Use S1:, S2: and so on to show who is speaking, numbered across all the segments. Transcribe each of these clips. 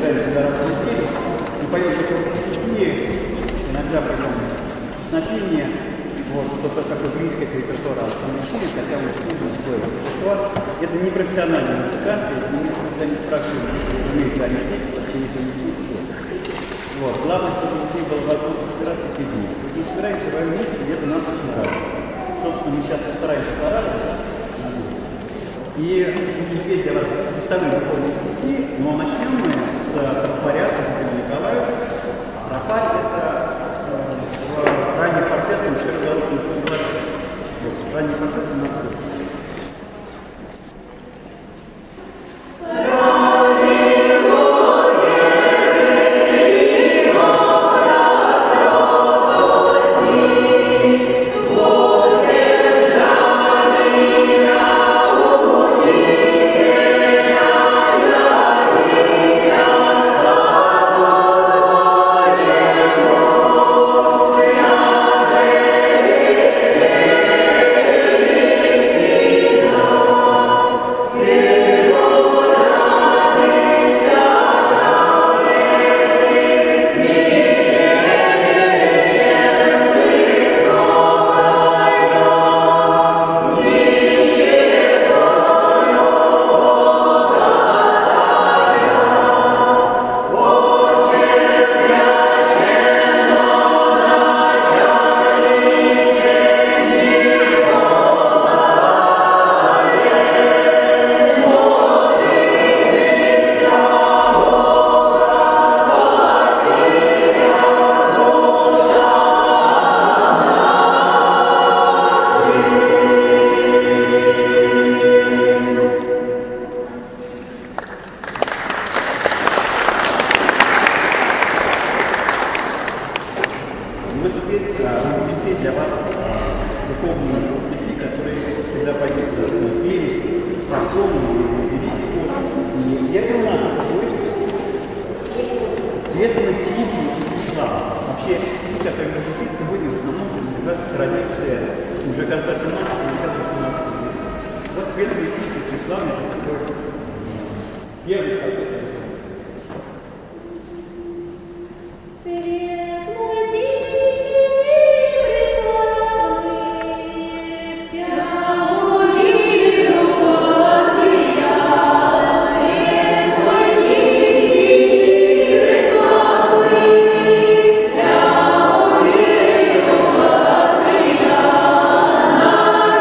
S1: собираемся до раз в неделю. И поэтому такой стихии, иногда прям песнопение, вот, что-то такое близкое к репертуару основной силы, хотя мы используем свой репертуар. Это не профессиональные музыканты, никогда не спрашивают, если умеют они петь, вообще не замечают. Вот. Главное, чтобы у людей была возможность собираться и петь вместе. Вот мы собираемся в этом месте, и это нас очень радует. Собственно, мы сейчас постараемся порадовать. И теперь для вас представлю духовные стихи, но начнем мы с трафаря Святителя Николая. Трафарь — это ранний квартет, еще родился на полугоду. Ранний квартет 17 лет.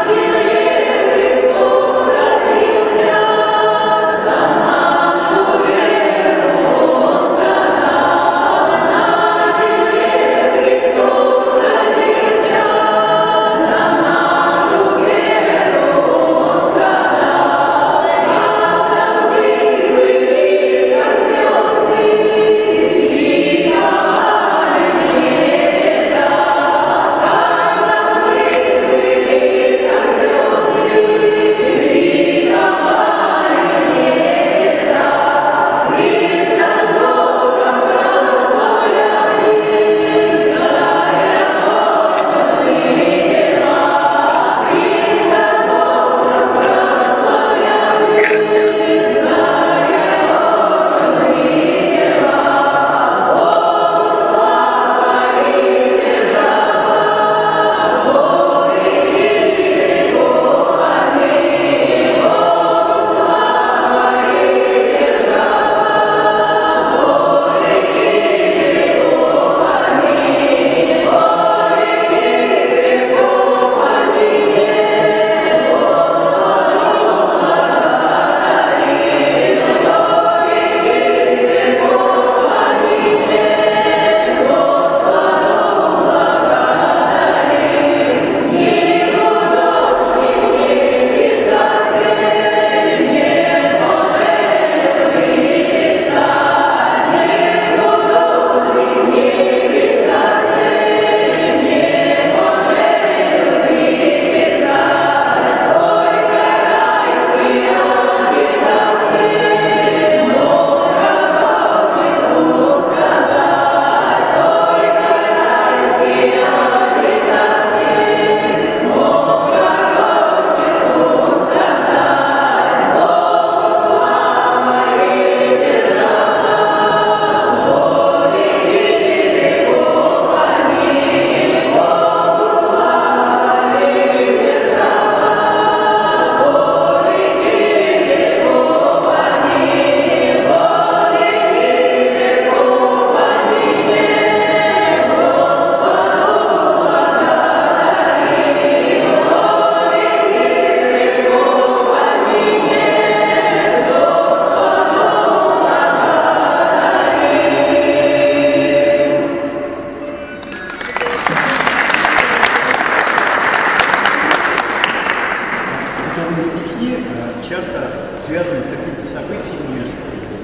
S2: Should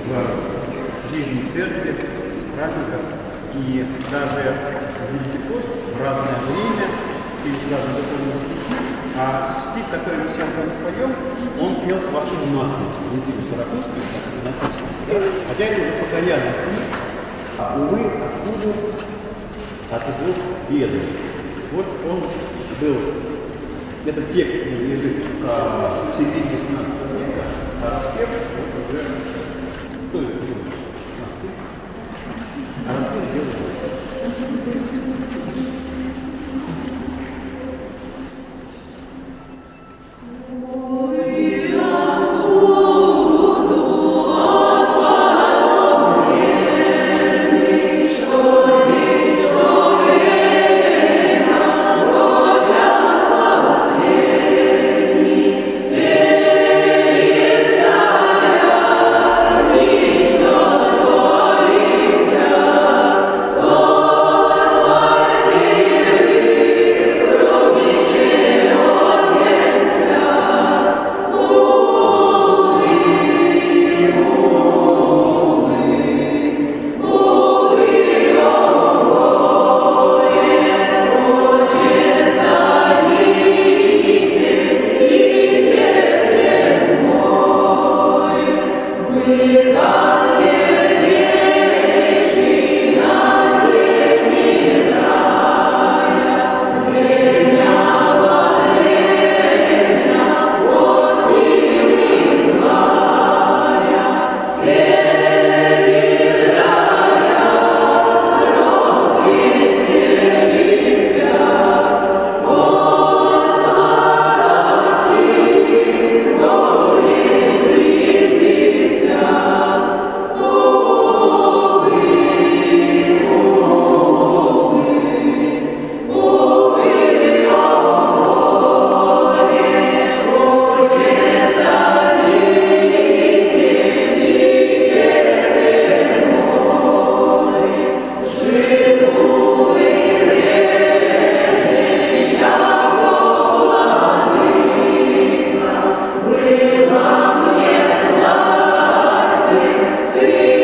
S1: в жизни церкви, в праздниках. И даже Великий пост в разное время или с разными духовными стихи. А стих, который мы сейчас вам споем, он пел с вашим насмертью. Внутри Саракуста, как это написано. Хотя это уже покаянный стих. Увы, откуда отойдут беды. Вот он был, этот текст лежит в середине 18 века, а распев вот уже, кто это делает? А распев делает.
S2: Ты